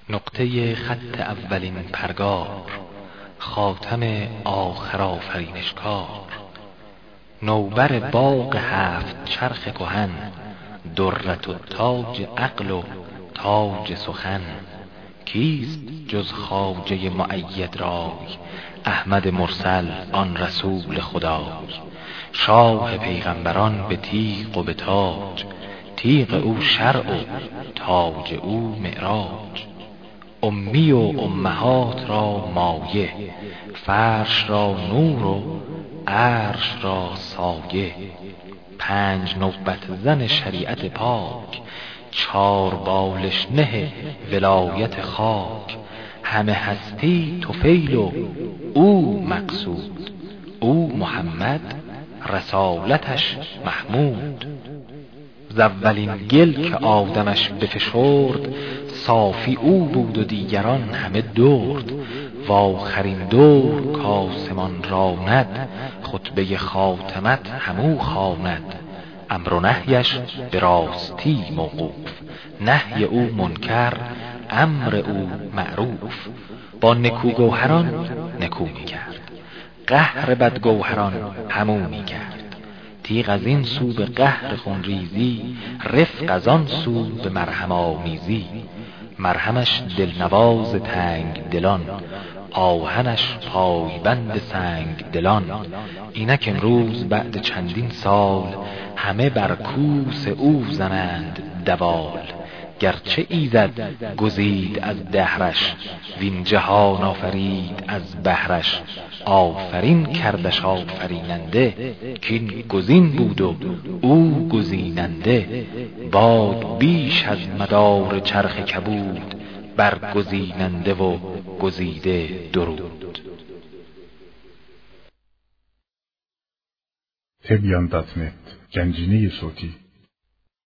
نقطه خط اولین پرگار، خاتم آخر آفرینشکار. نوبر باغ هفت چرخ کهن، درت و تاج عقل و تاج سخن. کیست جز خواجه مؤید رای، احمد مرسل آن رسول خدای. شاه پیغمبران به تیغ و به تاج، تیغ او شرع و تاج او معراج. امی و امهات را مایه، فرش را نور و عرش را سایه. 5 نوبت زن شریعت پاک، 4 بالشنه ولایت خاک. همه هستی طفیل و او مقصود، او محمد رسالتش محمود. ز اولین گل که آدمش بفشرد، صافی او بود و دیگران همه درد. و آخرین دور کآسمان راند، خطبه خاتمت همو خواند. امر و نهیش به راستی موقوف، نهی او منکر امر او معروف. با نکوگوهران نکو می کرد، قهر بدگوهران همو می کرد. تیغ از این سو به قهر خونریزی، رفق از آن سو به مرهم آمیزی. مرهمش دلنواز تنگ دلان، آهنش پایبند سنگ دلان. اینک امروز بعد چندین سال، همه بر کوس او زنند دوال. گرچه ایزد گزید از دهرش، وین جهان آفرید از بهرش. آفرین کردش آفریننده، کین گزین بود و او گزیننده. باد بیش از مدار چرخ کبود، بر گزیننده و گزیده درود. تبیان.net گنجینه صوتی